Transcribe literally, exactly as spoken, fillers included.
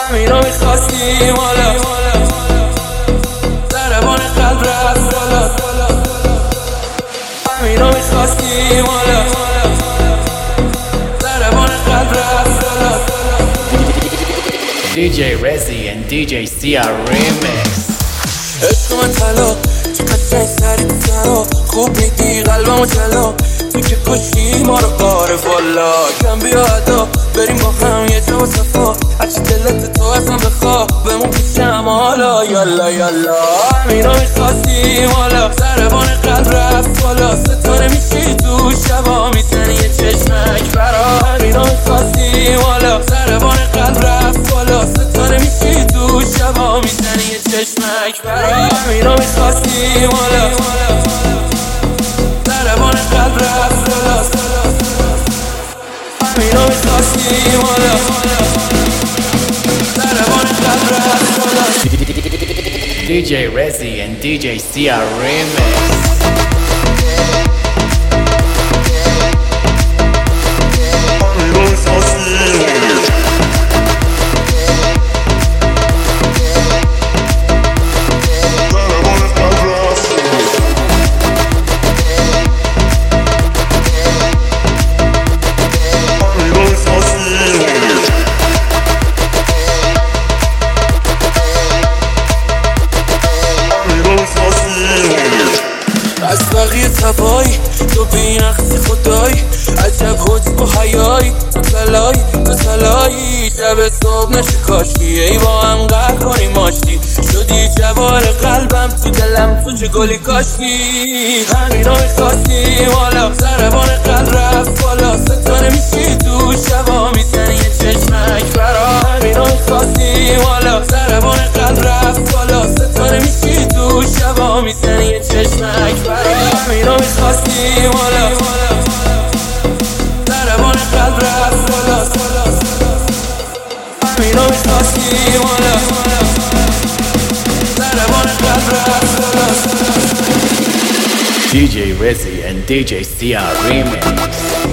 همینو میخواستیم حالا ضربان قلب رفت بالا همینو میخواستیم حالا ضربان قلب رفت بالا دی جی Rezzy and دی جی سی آر Remix. عشق من طلا چقدر جنگ سری بزنو خوب میدی قلبمو جلا تو که کشی ما رو قارف والا کم بیا ادا بریم با هم یه جا و صفا هرچی دلت تو ازم بخوا بمون پیشم حالا یالا یالا همینو میخواستیم حالا ضربان قلب رفت بالا ستاره میشی تو شبا میزنی یه چشمک برا همینو میخواستیم حالا ضربان قلب رفت بالا ستاره میشی تو شبا میزنی یه چشمک برا همینو میخواستیم حالا ضربان قلب رفت بالا همینو میخواستیم حالا ضربان قلب رفت بالا دی جی Rezzy and دی جی سی آر Remix. از بقیه تبایی تو بینقصی خدایی عجب حجب و حیایی تو تلایی تو تلایی شب صبح نشه کاشی ای با هم قهر کنیم ماشتی شدی جوال قلبم تو دلم تو چه گلی کاشتی همینو میخواستیم حالا ضربان قلب رفت بالا ستاره میشی تو شبا میزنی یه چشمک برا همینو میخواستیم حالا ضربان قلب رفت بالا ستاره میشی تو شبا میزنی یه چشمک برا همینو میخواستیم حالا ضربان قلب رفت بالا همینو میخواستیم حالا ضربان قلب رفت بالا دی جی Rezzy and دی جی سی آر Remix.